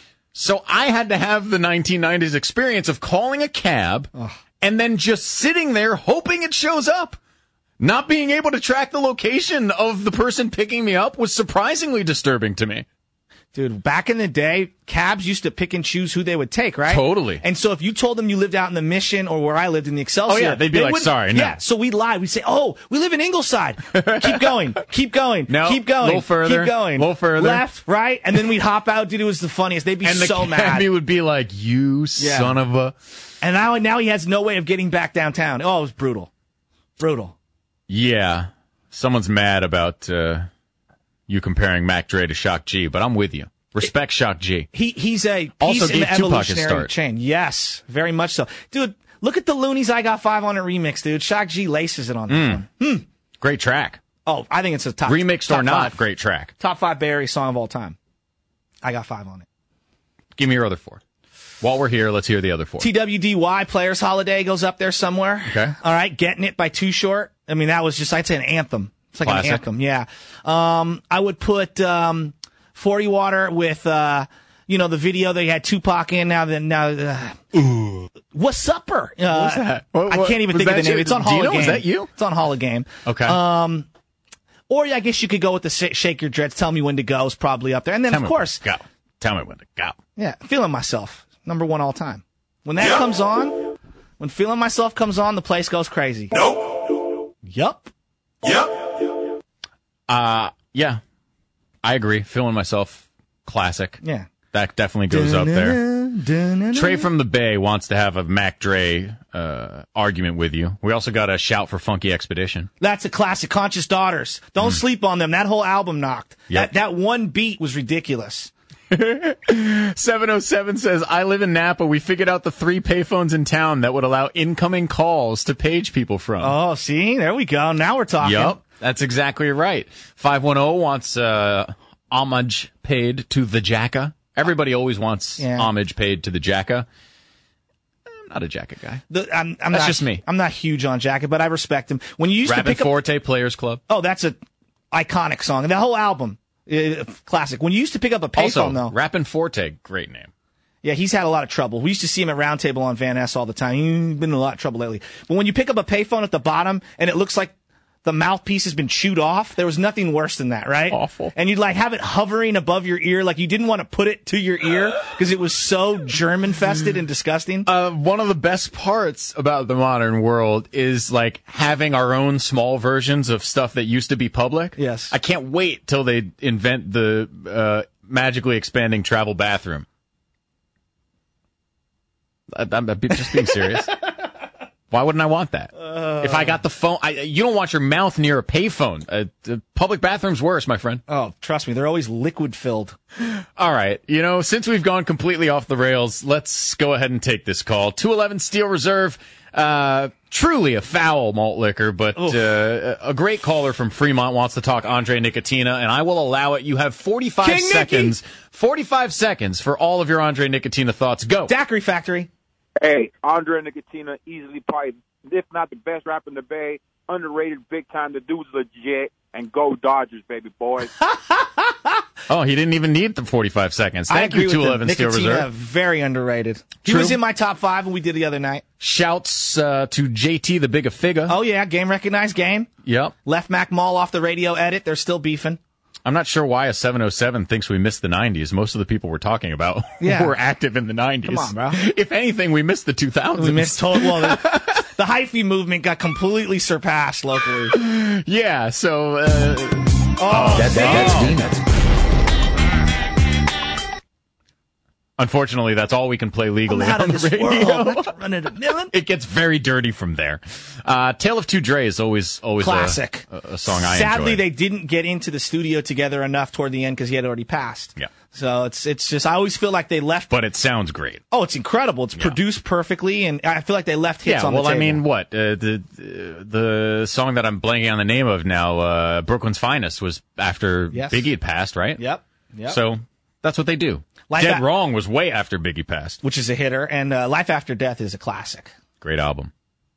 So I had to have the nineteen nineties experience of calling a cab and then just sitting there hoping it shows up. Not being able to track the location of the person picking me up was surprisingly disturbing to me. Dude, back in the day, cabs used to pick and choose who they would take, right? Totally. And so if you told them you lived out in the Mission or where I lived in the Excelsior. Oh, yeah, they'd be they like, wouldn't- sorry, no. Yeah, so we lied. We'd say, oh, we live in Ingleside. Keep going. Keep going. No, keep going. little further, Keep going. little further. Left, right, and then we'd hop out. Dude, it was the funniest. They'd be And the so mad. cabbie would be like, you Yeah. son of a... And now, now he has no way of getting back downtown. Oh, it was brutal. Brutal. Yeah. Someone's mad about uh, you comparing Mac Dre to Shock G, but I'm with you. Respect Shock G. He He's a piece Also in gave the Tupac his evolutionary start. chain. Yes, very much so. Dude, look at the Loonies I Got Five on It remix, dude. Shock G laces it on this one. Great track. Oh, I think it's a top Remixed top or not, five. great track. Top five Bay Area song of all time. I Got Five on It. Give me your other four. While we're here, let's hear the other four. T W D Y, Players Holiday, goes up there somewhere. Okay. All right, Getting It by Too Short. I mean, that was just, I'd say an anthem. It's like Classic. an anthem, yeah. Um, I would put um, forty Water with, uh, you know, the video they had Tupac in. Now, then, now, uh, What's Supper? Uh, What's that? What- I what- can't even was think of the that name. you? It's on Hall Dino, of Game. was that you? It's on Hall of Game. Okay. Um, Or I guess you could go with the sh- Shake Your Dreads, Tell Me When to Go is probably up there. And then, Tell of me course, when to go. Tell me when to go. Yeah, Feeling Myself, number one all time. When that yep. comes on, when Feeling Myself comes on, the place goes crazy. Nope. Yup. Yep. Uh, yeah, I agree. Feeling Myself, classic. Yeah. That definitely goes up there. Trey from the Bay wants to have a Mac Dre uh, argument with you. We also got a shout for Funky Expedition. That's a classic. Conscious Daughters. Don't mm. sleep on them. That whole album knocked. Yep. That, that one beat was ridiculous. seven oh seven says, I live in Napa. We figured out the three payphones in town that would allow incoming calls to page people from. Oh, see? There we go. Now we're talking. Yep. That's exactly right. five one zero wants uh, homage paid to the Jacka. Everybody always wants yeah. homage paid to the Jacka. I'm not a Jacka guy. The, I'm, I'm that's not, just me. I'm not huge on Jacka, but I respect him. When you used Rappin' to pick Forte up, Players Club. Oh, that's a iconic song. The whole album, uh, classic. When you used to pick up a payphone, though. Rappin' Forte, great name. Yeah, he's had a lot of trouble. We used to see him at Roundtable on Van Ness all the time. He's been in a lot of trouble lately. But when you pick up a payphone at the bottom and it looks like the mouthpiece has been chewed off, there was nothing worse than that, right? Awful. And you'd like have it hovering above your ear, like you didn't want to put it to your ear because it was so germ-infested and disgusting. Uh, one of the best parts about the modern world is like having our own small versions of stuff that used to be public. Yes. I can't wait till they invent the uh, magically expanding travel bathroom. I, I'm just being serious. Why wouldn't I want that? Uh, if I got the phone, I, you don't want your mouth near a payphone. Uh, the public bathroom's worse, my friend. Oh, trust me, they're always liquid filled. All right, you know, since we've gone completely off the rails, let's go ahead and take this call. two eleven Steel Reserve, uh, truly a foul malt liquor, but uh, a great caller from Fremont wants to talk Andre Nicotina, and I will allow it. You have forty-five King seconds. Nicky. forty-five seconds for all of your Andre Nicotina thoughts. Go. Daiquiri Factory. Hey, Andre Nicotina, easily probably, if not the best rapper in the Bay, underrated big time. The dude's legit, and go Dodgers, baby boys. Oh, he didn't even need the forty-five seconds. Thank you, two eleven Steel Reserve. Very underrated. He True. was in my top five when we did the other night. Shouts uh, to J T, the big figure. Oh, yeah, game recognized game. Yep. Left Mac Mall off the radio edit. They're still beefing. I'm not sure why a seven oh seven thinks we missed the nineties. Most of the people we're talking about yeah. were active in the nineties. Come on, bro. If anything, we missed the two thousands. We missed total. Well, the, the hyphy movement got completely surpassed locally. Yeah, so. Uh, oh, that, that, that's Venus. Unfortunately, that's all we can play legally I'm out on of the this radio. World. Running a million. It gets very dirty from there. Uh, Tale of Two Dre is always always classic. A, a song I Sadly, enjoy. they didn't get into the studio together enough toward the end because he had already passed. Yeah. So it's it's just I always feel like they left. But it sounds great. Oh, it's incredible. It's yeah. produced perfectly, and I feel like they left hits yeah, on well, the table. I mean, what uh, the the song that I'm blanking on the name of now, uh, Brooklyn's Finest, was after yes. Biggie had passed, right? Yep. Yep. So that's what they do. Life Dead a- Wrong was way after Biggie passed, which is a hitter, and uh, Life After Death is a classic. Great album.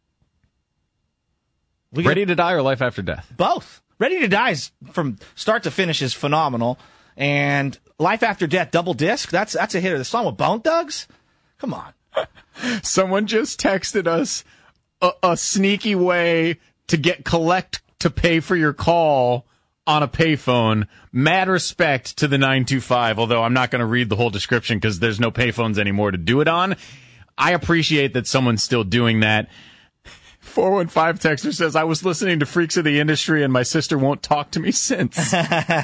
We Ready to Die or Life After Death? Both. Ready to Die is, from start to finish, is phenomenal, and Life After Death double disc, that's that's a hitter. The song with Bone Thugs, come on. Someone just texted us a, a sneaky way to get collect to pay for your call on a payphone. Mad respect to the nine two five, although I'm not going to read the whole description because there's no payphones anymore to do it on. I appreciate that someone's still doing that. four one five texter says, I was listening to Freaks of the Industry and my sister won't talk to me since. All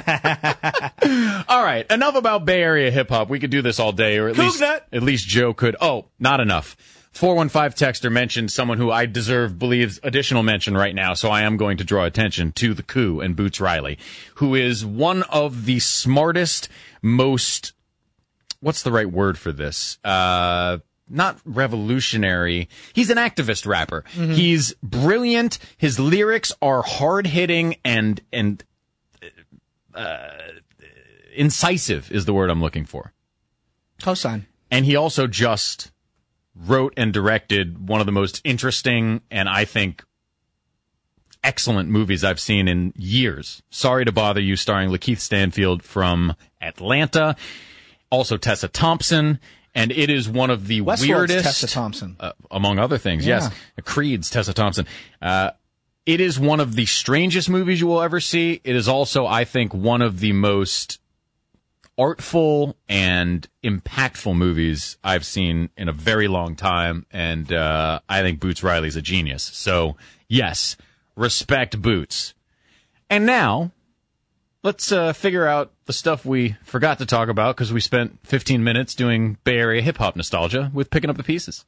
right, enough about Bay Area hip-hop. We could do this all day, or at least, at least Joe could. Oh, not enough. four one five texter mentioned someone who I deserve believes additional mention right now, so I am going to draw attention to the coup and Boots Riley, who is one of the smartest, most, what's the right word for this? Uh, not revolutionary. He's an activist rapper. Mm-hmm. He's brilliant. His lyrics are hard-hitting and, and, uh, incisive is the word I'm looking for. Cosign. And he also just wrote and directed one of the most interesting and I think excellent movies I've seen in years. Sorry to Bother You, starring Lakeith Stanfield from Atlanta. Also Tessa Thompson. And it is one of the Westworld's weirdest. Tessa Thompson. Uh, among other things, yeah. yes. Creed's Tessa Thompson. Uh, It is one of the strangest movies you will ever see. It is also, I think, one of the most artful and impactful movies I've seen in a very long time. And uh, I think Boots Riley's a genius. So, yes, respect Boots. And now, let's uh, figure out the stuff we forgot to talk about because we spent fifteen minutes doing Bay Area hip-hop nostalgia with Picking Up the Pieces.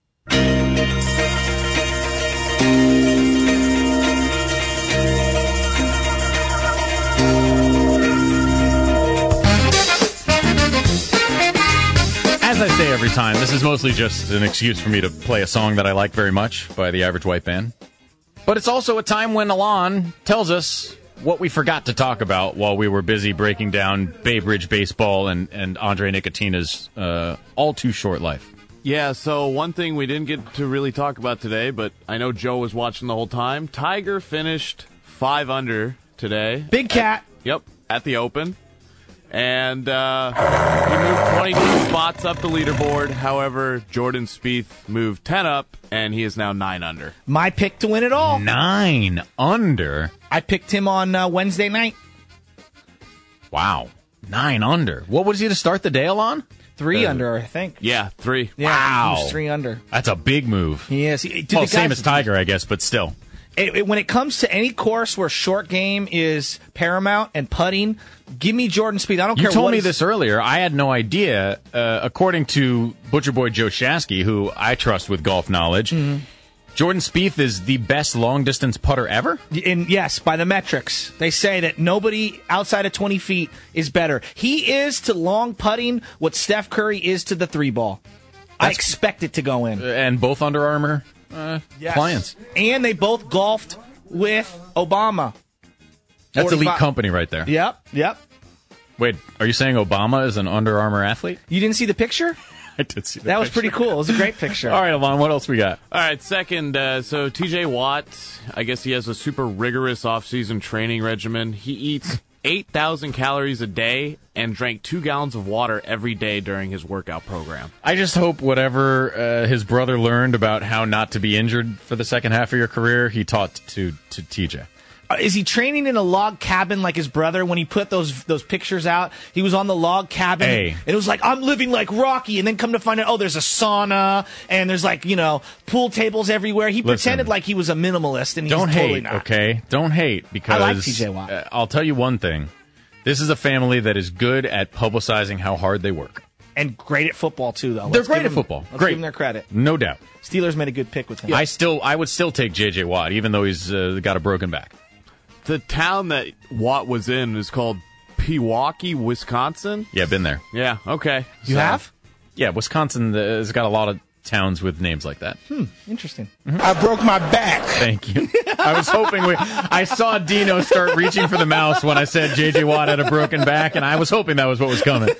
As I say every time, this is mostly just an excuse for me to play a song that I like very much by the Average White Band. But it's also a time when Alon tells us what we forgot to talk about while we were busy breaking down Bay Bridge baseball and, and Andre Nicotina's uh, all-too-short life. Yeah, so one thing we didn't get to really talk about today, but I know Joe was watching the whole time. Tiger finished five under today. Big cat. At, yep, at the Open. And uh, he moved twenty-two spots up the leaderboard. However, Jordan Spieth moved ten up, and he is now nine under. My pick to win it all. Nine under? I picked him on uh, Wednesday night. Wow. Nine under. What was he to start the day, Alon? Three Uh, under, I think. Yeah, three. Yeah, Wow. he was three under. That's a big move. He is. He, dude, Well, the same guy's- as Tiger, I guess, but still. It, it, when it comes to any course where short game is paramount and putting, give me Jordan Spieth. I don't You care told what me he's- this earlier. I had no idea. Uh, according to Butcher Boy Joe Shasky, who I trust with golf knowledge, Mm-hmm. Jordan Spieth is the best long-distance putter ever? In, yes, by the metrics. They say that nobody outside of twenty feet is better. He is to long putting what Steph Curry is to the three ball. I That's- expect it to go in. And both Under Armour uh, Yes. clients. And they both golfed with Obama. That's elite forty-five company right there. Yep, yep. Wait, are you saying Obama is an Under Armour athlete? You didn't see the picture? I did see that. That was picture. pretty cool. It was a great picture. All right, Alon, what else we got? All right, second, uh, so T J Watt, I guess he has a super rigorous off-season training regimen. He eats eight thousand calories a day and drank two gallons of water every day during his workout program. I just hope whatever uh, his brother learned about how not to be injured for the second half of your career, he taught to, to T J. Uh, is he training in a log cabin like his brother? When he put those those pictures out, he was on the log cabin, Hey. and it was like, I'm living like Rocky, and then come to find out, oh, there's a sauna, and there's like, you know, pool tables everywhere. He Listen. pretended like he was a minimalist, and he's Don't totally hate, not. okay? Don't hate, because I like T J Watt. uh, I'll tell you one thing. This is a family that is good at publicizing how hard they work. And great at football, too, though. They're Let's great give at them- football. Let's Great. give them their credit. No doubt. Steelers made a good pick with him. I still, I would still take J J Watt, even though he's uh, got a broken back. The town that Watt was in is called Pewaukee, Wisconsin. Yeah, been there. Yeah, okay. You So- have? Yeah, Wisconsin uh, has got a lot of towns with names like that. Interesting. I broke my back. Thank you. I was hoping we. I saw Dino start reaching for the mouse when I said J J Watt had a broken back, and I was hoping that was what was coming.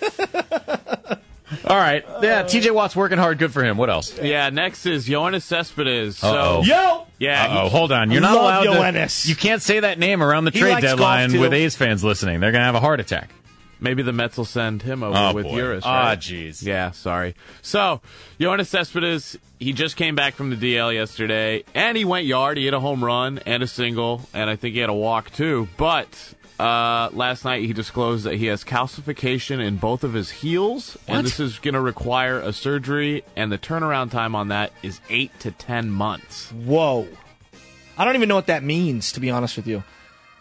All right. Yeah, T J Watt's working hard. Good for him. What else? Yeah, next is Yoenis Cespedes. Uh-oh. So, Yo! yeah, Oh, he- hold on. You're not Love allowed Yoenis. to. You can't say that name around the He trade likes golf, deadline too. with A's fans listening. They're going to have a heart attack. maybe the Mets will send him over Oh, with boy. Uris. Ah, Right? jeez. Yeah, sorry. So, Yoenis Cespedes, he just came back from the D L yesterday, and he went yard. He hit a home run and a single, and I think he had a walk too. But uh, last night he disclosed that he has calcification in both of his heels, What? and this is going to require a surgery, and the turnaround time on that is eight to ten months. Whoa. I don't even know what that means, to be honest with you.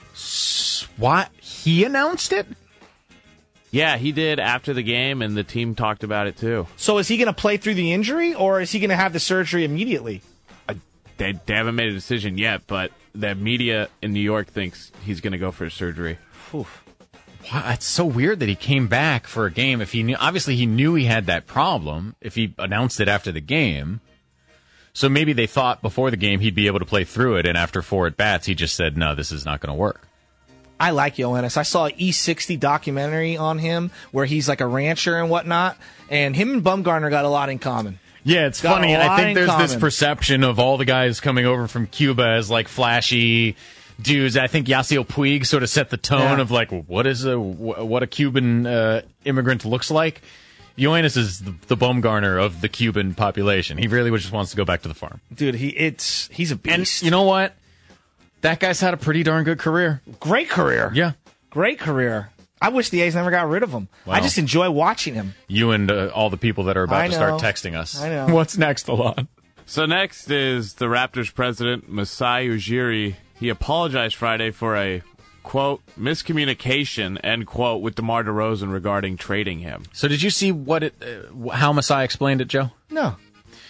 What? He announced it? Yeah, he did after the game, and the team talked about it too. So is he going to play through the injury, or is he going to have the surgery immediately? They, they haven't made a decision yet, but the media in New York thinks he's going to go for surgery. Wow, it's so weird that he came back for a game. If he knew, obviously he knew he had that problem. If he announced it after the game, so maybe they thought before the game he'd be able to play through it, and after four at bats, he just said, "No, this is not going to work." I like Yoenis. I saw an E sixty documentary on him where he's like a rancher and whatnot, and him and Bumgarner got a lot in common. Yeah, it's Got funny. a I lot think in there's this common. perception of all the guys coming over from Cuba as like flashy dudes. I think Yasiel Puig sort of set the tone Yeah. of like what is a wh- what a Cuban uh, immigrant looks like. Yoenis is the, the Bumgarner of the Cuban population. He really just wants to go back to the farm. Dude, he it's he's a And beast. you know what? That guy's had a pretty darn good career. Great career. Yeah. Great career. I wish the A's never got rid of him. Well, I just enjoy watching him. You and uh, all the people that are about I to start know. texting us. I know. What's next, Alon? So next is the Raptors president, Masai Ujiri. He apologized Friday for a, quote, miscommunication, end quote, with DeMar DeRozan regarding trading him. So did you see what it, uh, how Masai explained it, Joe? No.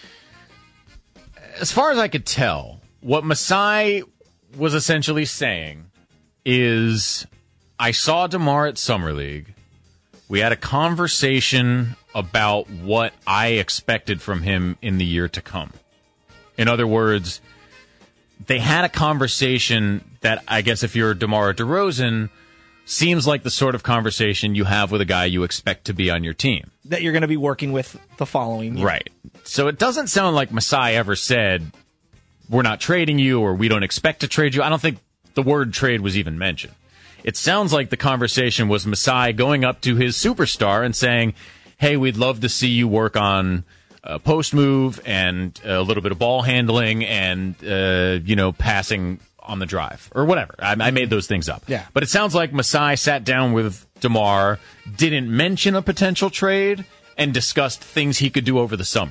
As far as I could tell, what Masai was essentially saying is, I saw DeMar at Summer League. We had a conversation about what I expected from him in the year to come. In other words, they had a conversation that I guess if you're DeMar DeRozan, seems like the sort of conversation you have with a guy you expect to be on your team. That you're going to be working with the following year. Right. So it doesn't sound like Masai ever said, we're not trading you or we don't expect to trade you. I don't think the word trade was even mentioned. It sounds like the conversation was Masai going up to his superstar and saying, hey, we'd love to see you work on a post move and a little bit of ball handling and, uh, you know, passing on the drive or whatever. I, I made those things up. Yeah. But it sounds like Masai sat down with DeMar, didn't mention a potential trade, and discussed things he could do over the summer.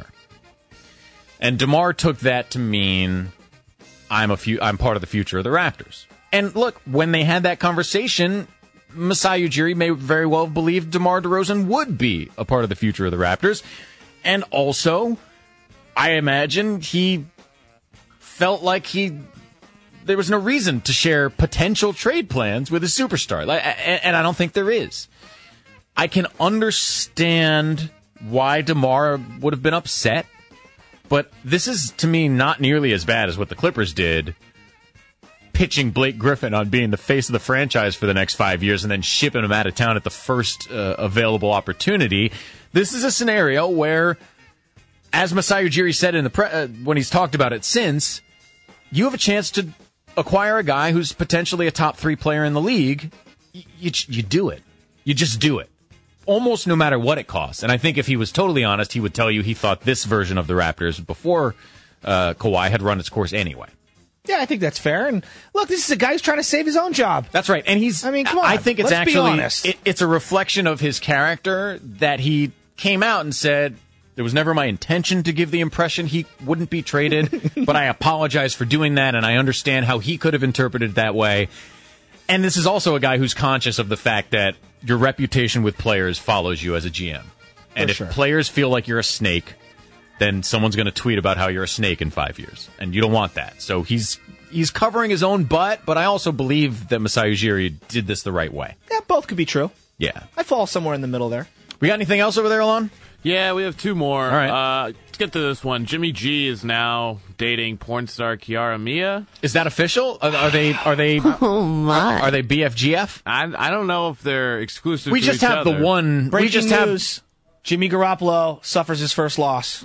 And DeMar took that to mean I'm a few, I'm part of the future of the Raptors. And look, when they had that conversation, Masai Ujiri may very well have believed DeMar DeRozan would be a part of the future of the Raptors. And also, I imagine he felt like he there was no reason to share potential trade plans with a superstar. And I don't think there is. I can understand why DeMar would have been upset, but this is, to me, not nearly as bad as what the Clippers did, pitching Blake Griffin on being the face of the franchise for the next five years and then shipping him out of town at the first uh, available opportunity. This is a scenario where, as Masai Ujiri said in the pre- uh, when he's talked about it since, you have a chance to acquire a guy who's potentially a top three player in the league. Y- you, you do it. You just do it. Almost no matter what it costs. And I think if he was totally honest, he would tell you he thought this version of the Raptors before uh, Kawhi had run its course anyway. Yeah, I think that's fair. And look, this is a guy who's trying to save his own job. That's right. And he's, I mean, come on. I think it's Let's be actually, honest. It, it's a reflection of his character that he came out and said, there was never my intention to give the impression he wouldn't be traded, but I apologize for doing that, and I understand how he could have interpreted it that way. And this is also a guy who's conscious of the fact that your reputation with players follows you as a G M. And For if sure. players feel like you're a snake, then someone's going to tweet about how you're a snake in five years. And you don't want that. So he's he's covering his own butt, but I also believe that Masai Ujiri did this the right way. Yeah, both could be true. Yeah. I fall somewhere in the middle there. We got anything else over there, Alon? Yeah, we have two more. All right. Uh, let's get to this one. Jimmy G is now dating porn star Kiara Mia. Is that official? Are, are they are they Oh my! are they B F G F? I, I don't know if they're exclusive We to just each have other. the one. Breaking we just have. news. Jimmy Garoppolo suffers his first loss.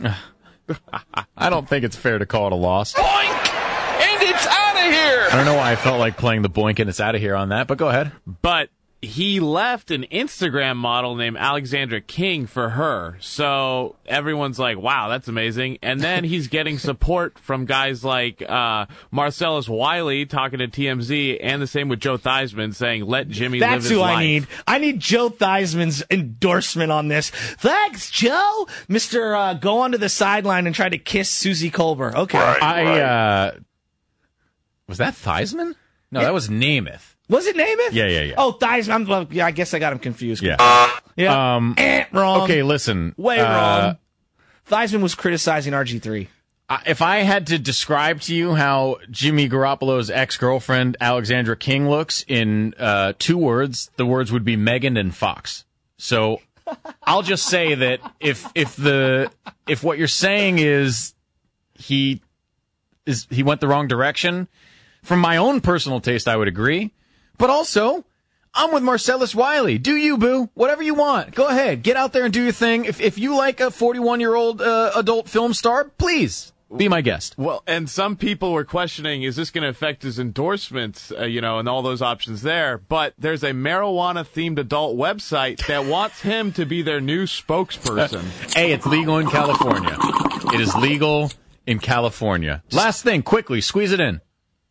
I don't think it's fair to call it a loss. Boink! And it's out of here! I don't know why I felt like playing the boink and it's out of here on that, but go ahead. But he left an Instagram model named Alexandra King for her. So everyone's like, wow, that's amazing. And then he's getting support from guys like uh, Marcellus Wiley talking to T M Z, and the same with Joe Theismann saying, let Jimmy live That's his who life. I need. I need Joe Theismann's endorsement on this. Thanks, Joe. Mister Uh, go onto the sideline and try to kiss Susie Colbert. Okay. I uh was that Theismann? No, that was Namath. Was it Namath? Yeah, yeah, yeah. Oh, Theismann. I'm, well, yeah, I guess I got him confused. Yeah. Yeah. Um, eh, wrong. Okay, listen. Way uh, wrong. Theismann was criticizing R G three. I- If I had to describe to you how Jimmy Garoppolo's ex-girlfriend Alexandra King looks in uh, two words, the words would be Megan and Fox. So I'll just say that if if the if what you're saying is he is he went the wrong direction, from my own personal taste, I would agree. But also, I'm with Marcellus Wiley. Do you, boo? Whatever you want. Go ahead. Get out there and do your thing. If if you like a forty-one-year-old uh, adult film star, please be my guest. Well, and some people were questioning, is this going to affect his endorsements, uh, you know, and all those options there. But there's a marijuana-themed adult website that wants him to be their new spokesperson. Hey, it's legal in California. It is legal in California. Last thing, quickly, squeeze it in.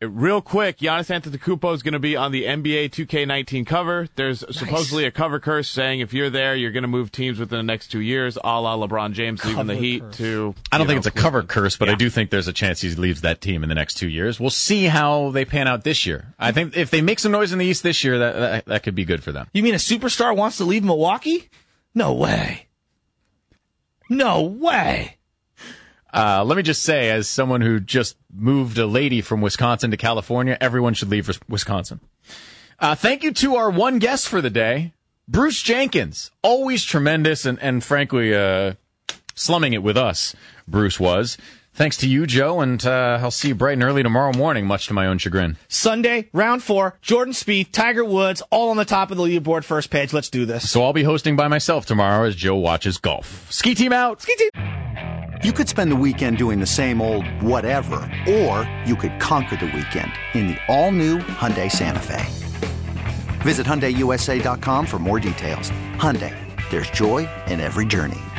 Real quick, Giannis Antetokounmpo is going to be on the N B A two K nineteen cover. There's nice. supposedly a cover curse saying if you're there, you're going to move teams within the next two years, a la LeBron James cover leaving the Heat curse. to... I don't think know, it's a cover curse, but yeah. I do think there's a chance he leaves that team in the next two years. We'll see how they pan out this year. I think if they make some noise in the East this year, that that, that could be good for them. You mean a superstar wants to leave Milwaukee? No way. No way. Uh, let me just say, as someone who just moved a lady from Wisconsin to California, everyone should leave Wisconsin. Uh, thank you to our one guest for the day, Bruce Jenkins. Always tremendous and, and frankly, uh, slumming it with us, Bruce was. Thanks to you, Joe, and uh, I'll see you bright and early tomorrow morning, much to my own chagrin. Sunday, round four, Jordan Spieth, Tiger Woods, all on the top of the leaderboard first page. Let's do this. So I'll be hosting by myself tomorrow as Joe watches golf. Ski team out! Ski team! You could spend the weekend doing the same old whatever, or you could conquer the weekend in the all-new Hyundai Santa Fe. Visit Hyundai U S A dot com for more details. Hyundai, there's joy in every journey.